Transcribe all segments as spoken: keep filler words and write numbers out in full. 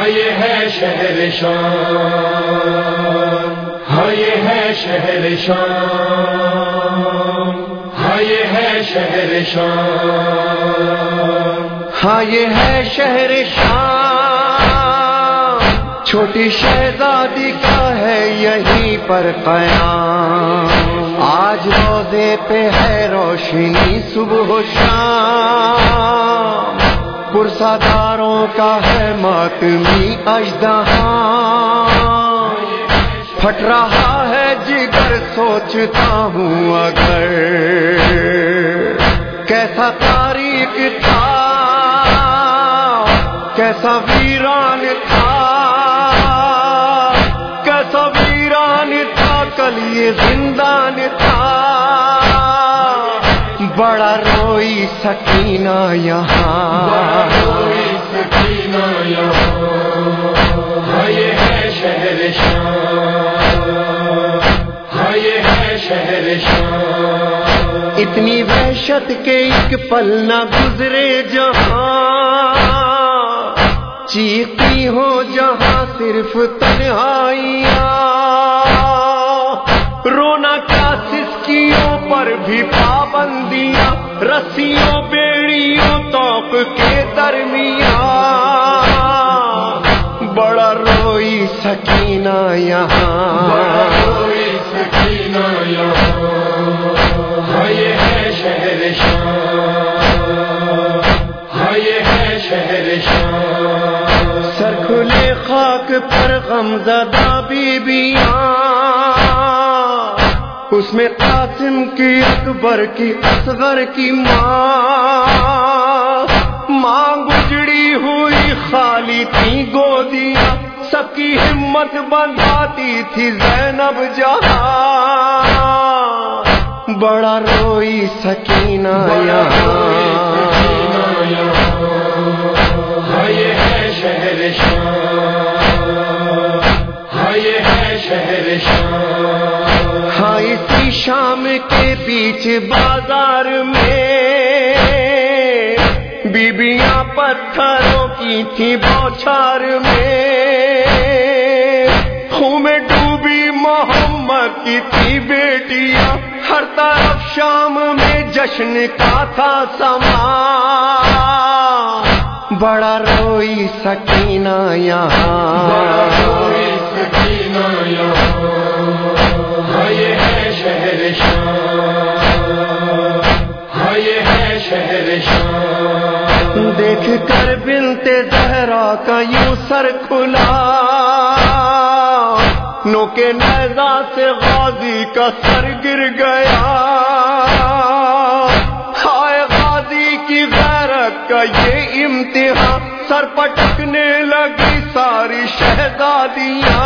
ہاں یہ ہے شہر شام، ہاں یہ ہے شہر شام، ہاں یہ ہے شہر شام، ہاں یہ ہے شہر شام، چھوٹی شہزادی کا ہے یہیں پر قیام، آج روزے پہ ہے روشنی صبح و شام، پرساداروں کا ہے ماتمی اژدہاں، پھٹ رہا ہے جگر سوچتا ہوں اگر کیسا تاریک تھا، کیسا ویران تھا، کیسا ویران تھا کل یہ زندان تھا، بڑا روئی سکینہ یہاں، بڑا روئی سکینہ یہاں، ہاں یہ ہے شہر شام، ہاں یہ ہے شہر شام، اتنی وحشت کے ایک پل نہ گزرے جہاں، چیختی ہو جہاں صرف تنہائیاں، رونا کیا سسکیوں پر بھی پابندیاں، رسیوں بیڑیوں توق کے درمیان، بڑا روئی سکینہ یہاں، بڑا روئی سکینہ یہاں، ہاں یہ ہے شہر شام، ہاں یہ ہے شہر شام، سر کھلے خاک پر غمزدہ بیبیاں، اس میں قاسم کی اکبر کی اصغر کی ماں، ماں گجڑی ہوئی خالی تھی گودیاں، سب کی ہمت بندھاتی تھی زینب جہاں، بڑا روئی سکینہ یہاں، ہاں یہ ہے شہر شام، ہاں یہ ہے شہر شام، ہاں اسی شام کے بیچ بازار میں بیبیاں پتھروں کی تھی بوچھار میں، خون میں ڈوبی محمد کی تھی بیٹیاں، ہر طرف شام میں جشن کا تھا سما، بڑا روئی سکینہ یہاں، بڑا روئی سکینہ یہاں، ہاں یہ ہے شہر شام، ہاں یہ ہے شہر شام، دیکھ کر بنت زہرا کا یوں سر کھلا، نو کے نیزہ سے غازی کا سر گر گیا، ہائے غازی کی غیرت کا یہ امتحان، سر پٹکنے لگی ساری شہزادیاں،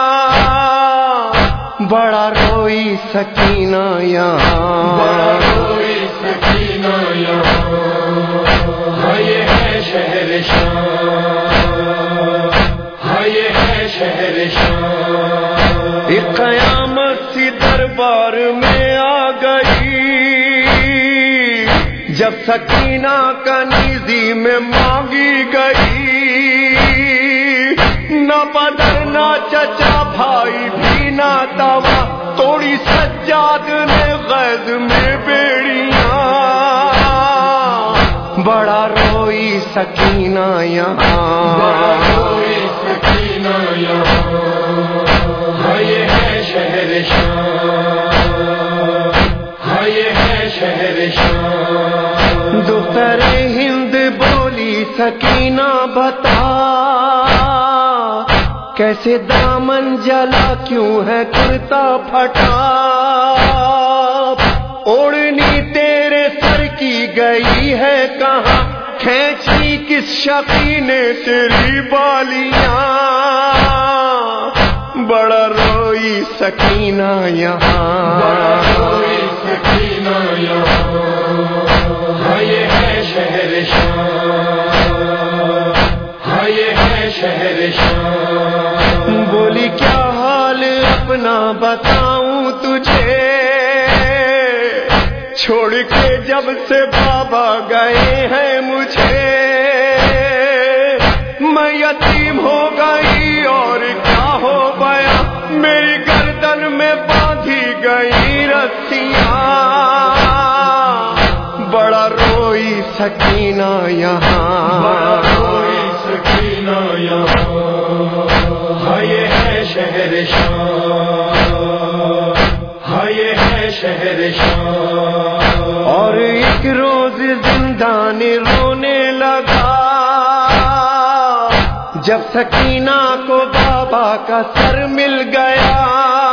بڑا روئی سکینہ یہاں، بڑا روئی سکینہ یہاں، ہاں یہ ہے شہر شام، ہاں یہ ہے شہر شام، ایک قیامت سی دربار میں آ گئی، جب سکینہ کنیزی میں مانگی گئی، نہ بدر نہ چچا بھائی بھی نہ توا، توڑی سجاد نے غیظ میں بیڑیاں، بڑا روئی سکینہ یہاں، بڑا روئی سکینہ یہاں، ہاں یہ ہے شہر شام، ہاں یہ ہے شہر شام، دختر ہند بولی سکینہ بتا، کیسے دامن جلا کیوں ہے کرتا پھٹا، اوڑھنی تیرے سر کی گئی ہے کہاں، کھینچی کس شقی نے تیری بالیاں، بڑا روئی سکینہ یہاں، بڑا روئی سکینہ یہاں، ہاں یہ ہے شہر شام، ہاں یہ ہے شہر شام، بولی کیا حال اپنا بتاؤں تجھے، چھوڑ کے جب سے بابا گئے ہیں مجھے، میں یتیم تسلیم ہو گئی اور کیا ہو گیا، میری گردن میں باندھی گئی رسیاں، بڑا روئی سکینہ یہاں، بڑا روئی سکینہ یہاں، ہاں یہ ہے شہر شام، ہاں یہ ہے شہر شام۔ اور ایک روز زندان رونے لگا جب سکینہ کو بابا کا سر مل گیا،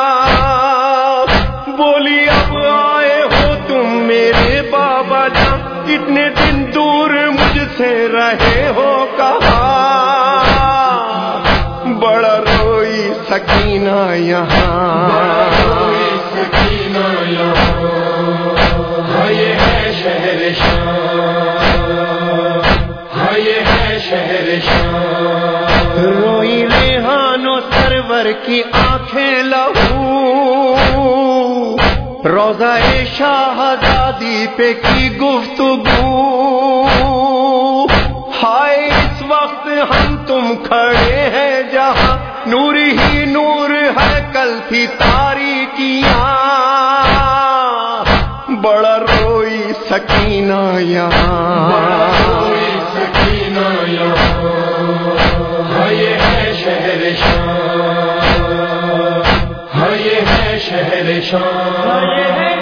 بولی اب آئے ہو تم میرے بابا جان، اتنے دن دور مجھ سے رہے ہو کہاں، بڑا روئی سکینہ یہاں، بڑا روئی سکینہ یہاں، ہاں یہ ہے شہر شام، ہاں یہ ہے شہر شام۔ روئی ریحان و سرور کی آنکھیں لہو، روضہ شاہزادی پہ کی گفتگو، ہائے اس وقت ہم تم کھڑے ہیں جہاں نور ہی نور ہے کل تھی تاریکیاں، بڑا روئی سکینہ یہاں، بڑا روئی سکینہ یہاں، ہاں یہ ہے شہر شام، ہاں یہ ہے شہر شام۔